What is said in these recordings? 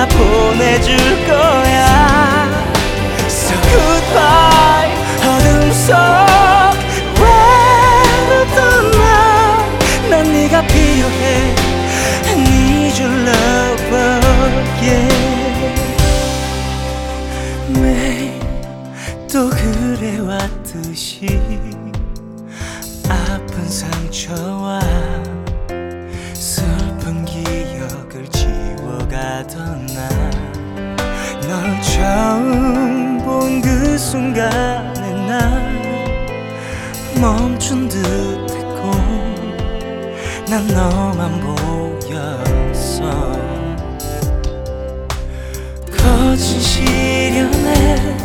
다 보내줄 거야. So goodbye 어둠 속 외롭던 난 네가 필요해. Need your love yeah. 매일 또 그래왔듯이 아픈 상처와 슬픈 기억을 지워가던 널 처음 본 그 순간에 난 멈춘 듯했고 난 너만 보였어. 거친 시련에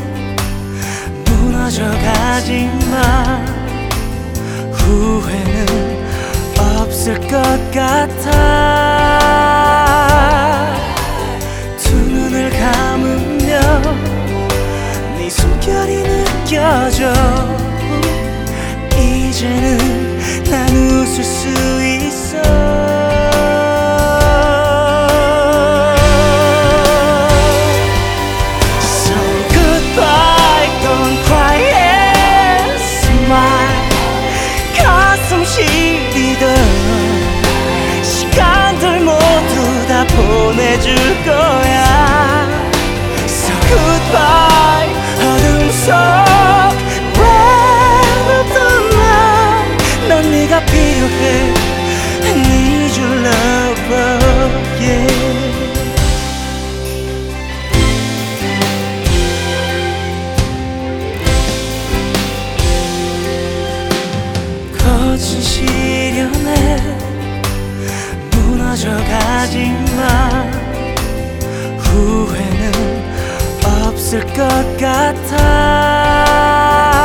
무너져가지만 후회는 없을 것 같아. 두 눈을 감으며 네 숨결이 느껴져. 이제는 난 웃을 수 있어. So goodbye don't cry and smile. 가슴 시리던 시간들 모두 다 보내줄 거야. So goodbye 어둠 속 넌 네가 필요해. Need your love yeah. 거친 시련에 무너져가지만 후회는 없을 것 같아.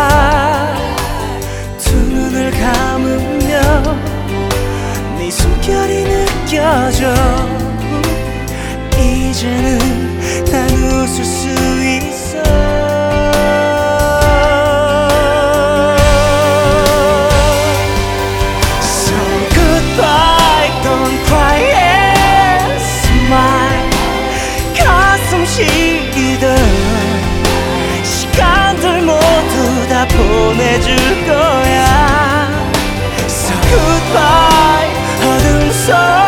감으며 네 숨결이 느껴져. 이제는 난 웃을 수 있어. So goodbye don't cry and smile. 가슴 시리던 시간들 모두 다 보내줄 거야. Goodbye 어둠 속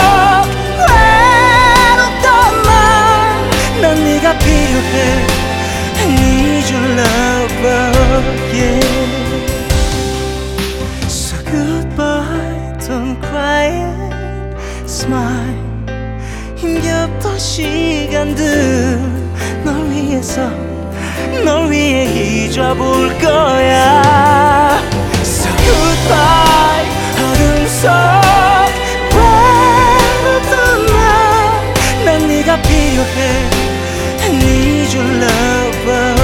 외롭던 난 네가 필요해. Need your love yeah. So goodbye don't cry and smile. 힘겹던 시간들 널 위해서 널 위해 잊어볼 거야. So goodbye 어둠 속 외롭던 난 네가 필요해. Need your love